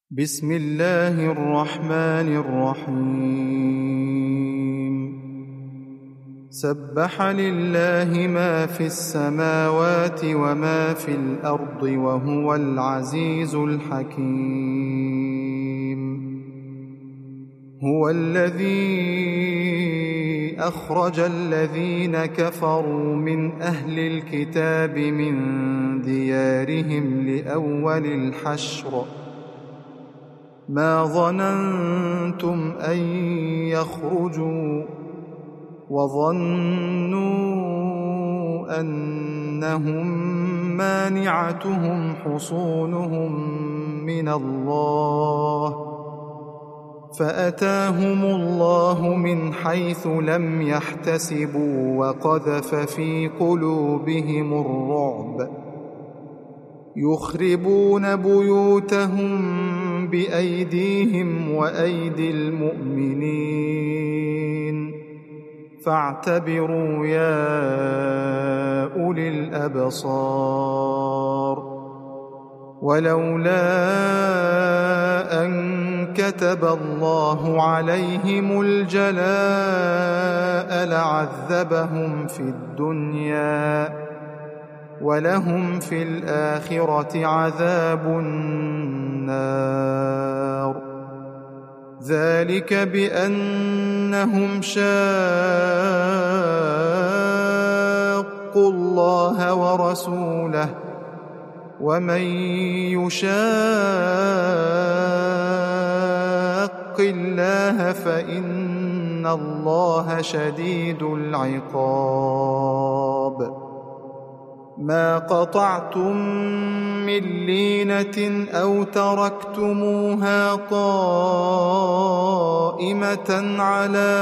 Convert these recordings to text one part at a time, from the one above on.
بسم الله الرحمن الرحيم سبح لله ما في السماوات وما في الأرض وهو العزيز الحكيم هو الذي أخرج الذين كفروا من أهل الكتاب من ديارهم لأول الحشر ما ظننتم أن يخرجوا وظنوا أنهم مانعتهم حصونهم من الله فأتاهم الله من حيث لم يحتسبوا وقذف في قلوبهم الرعب يخربون بيوتهم بأيديهم وأيدي المؤمنين فاعتبروا يا أولي الأبصار ولولا أن كتب الله عليهم الجلاء لعذبهم في الدنيا ولهم في الآخرة عذاب النار ذلك بأنهم شاقوا الله ورسوله ومن يشاق الله فإن الله شديد العقاب ما قطعتم من لينة أو تركتموها قائمة على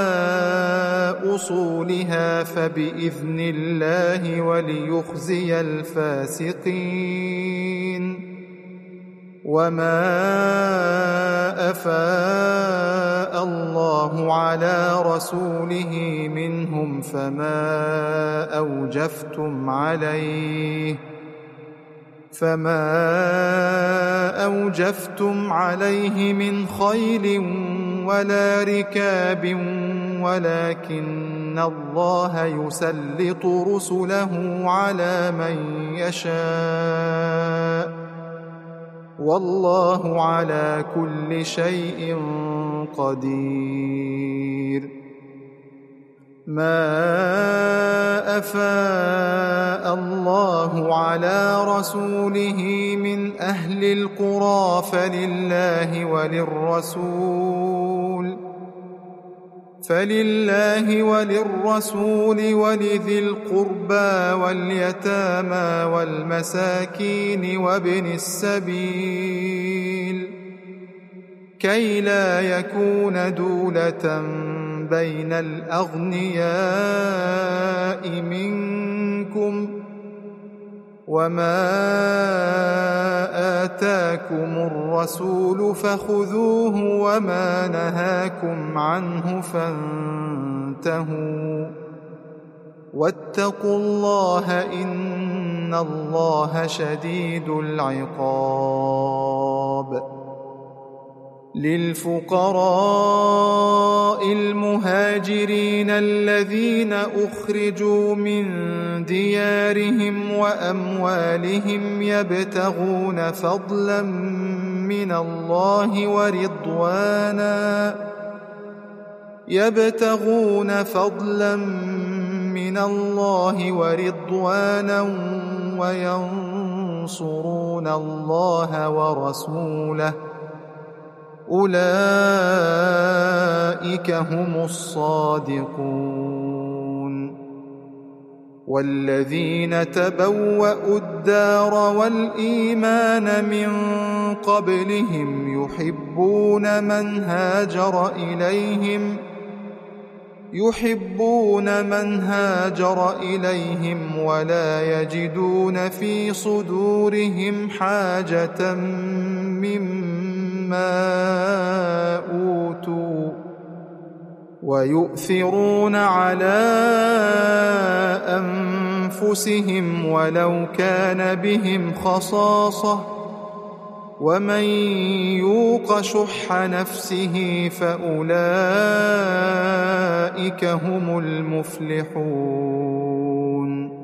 أصولها فبإذن الله وليخزي الفاسقين وما أفاء الله على رسوله منهم فما أوجفتم عليه من خيل ولا ركاب ولكن الله يسلط رسله على من يشاء والله على كل شيء قدير ما أفاء الله على رسوله من أهل القرى فلله وللرسول ولذي القربى واليتامى والمساكين وابن السبيل كي لا يكون دولة بين الأغنياء منكم وما آتاكم الرسول فخذوه وما نهاكم عنه فانتهوا واتقوا الله إن الله شديد العقاب للفقراء المهاجرين الذين أخرجوا من ديارهم وأموالهم يبتغون فضلا من الله ورضوانا وينصرون الله ورسوله أولئك هم الصادقون والذين تبوأوا الدار والإيمان من قبلهم يحبون من هاجر إليهم ولا يجدون في صدورهم حاجة مما أوتوا ويؤثرون على أنفسهم ولو كان بهم خصاصة ومن يوق شح نفسه فأولئك هم المفلحون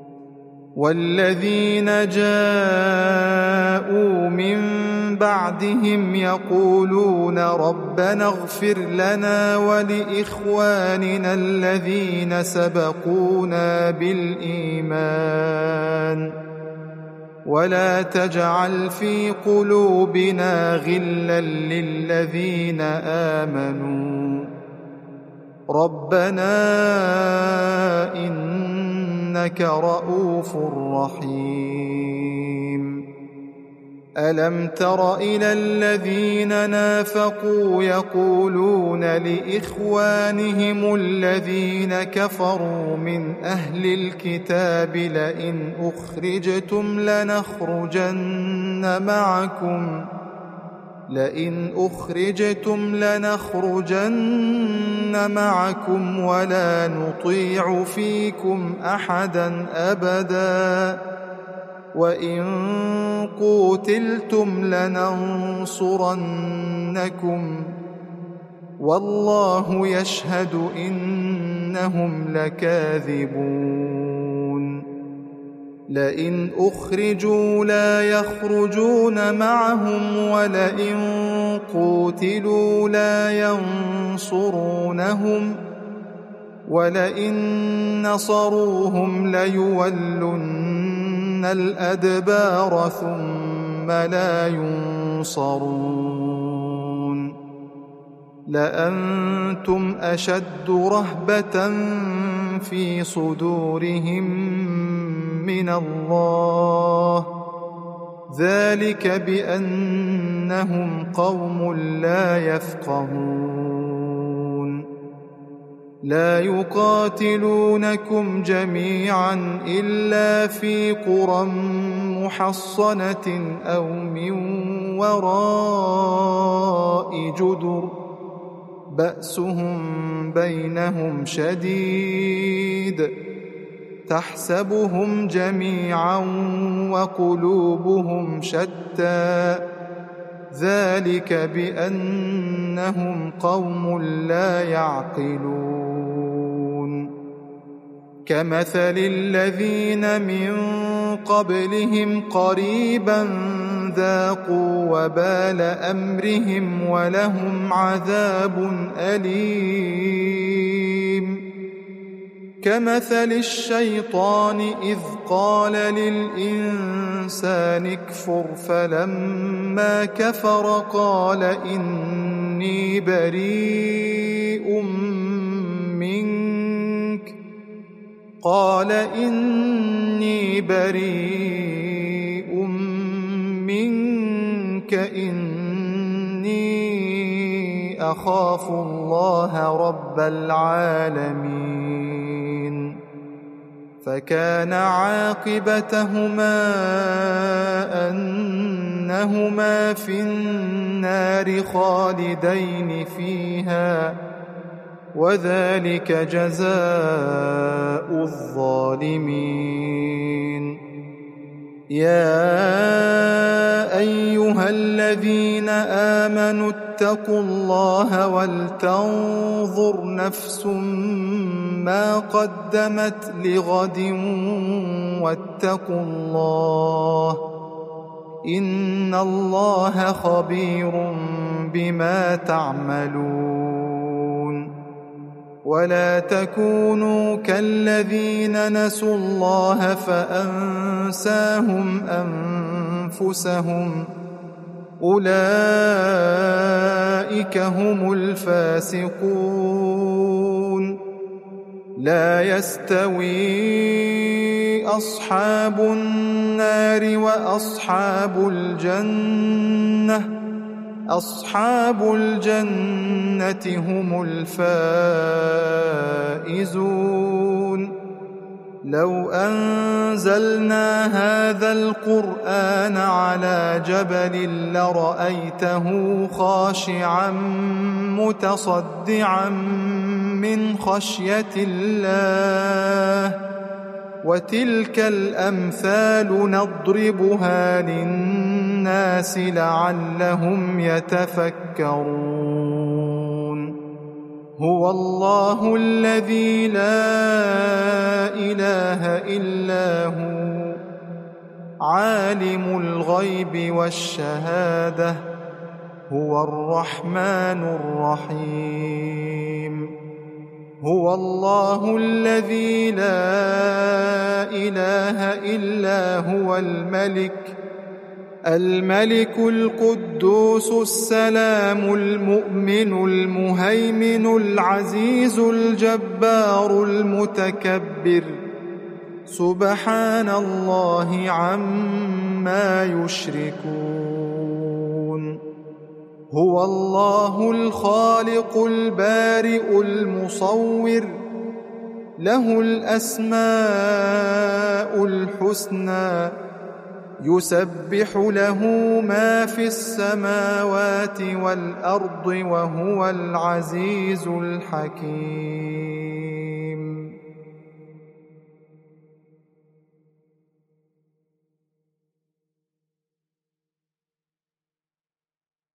والذين جاءوا من بعدهم يقولون ربنا اغفر لنا ولإخواننا الذين سبقونا بالإيمان ولا تجعل في قلوبنا غلا للذين آمنوا ربنا إنك رؤوف رحيم ألم تر إلى الذين نافقوا يقولون لإخوانهم الذين كفروا من أهل الكتاب لئن أخرجتم لنخرجن معكم ولا نطيع فيكم أحدا أبدا وإن قوتلتم لننصرنكم والله يشهد إنهم لكاذبون لئن أخرجوا لا يخرجون معهم ولئن قوتلوا لا ينصرونهم ولئن نصروهم ليولن الأدبار ثم لا ينصرون لأنتم أشد رهبة في صدورهم من الله ذلك بأنهم قوم لا يفقهون لا يقاتلونكم جميعا إلا في قرى محصنة أو من وراء جدر بأسهم بينهم شديد تحسبهم جميعا وقلوبهم شتى ذلك بأنهم قوم لا يعقلون كمثل الذين من قبلهم قريبا ذاقوا وبال أمرهم ولهم عذاب أليم كمثل الشيطان إذ قال للإنسان اكفر فلما كفر قال إني بريء منك إني أخاف الله رب العالمين فكان عاقبتهما أنهما في النار خالدين فيها وذلك جزاء الظالمين يا أيها الذين آمنوا اتقوا الله ولتنظر نفس ما قدمت لغد واتقوا الله إن الله خبير بما تعملون ولا تكونوا كالذين نسوا الله فأنساهم أنفسهم أولئك هم الفاسقون لا يستوي أصحاب النار وأصحاب الجنة أصحاب الجنة هم الفائزون لو أنزلنا هذا القرآن على جبل لرأيته خاشعا متصدعا من خشية الله وتلك الأمثال نضربها للناس الناس لعلهم يتفكرون هو الله الذي لا إله إلا هو عالم الغيب والشهادة هو الرحمن الرحيم هو الله الذي لا إله إلا هو الملك القدوس السلام المؤمن المهيمن العزيز الجبار المتكبر سبحان الله عما يشركون هو الله الخالق البارئ المصور له الأسماء الحسنى يسبح له ما في السماوات والأرض وهو العزيز الحكيم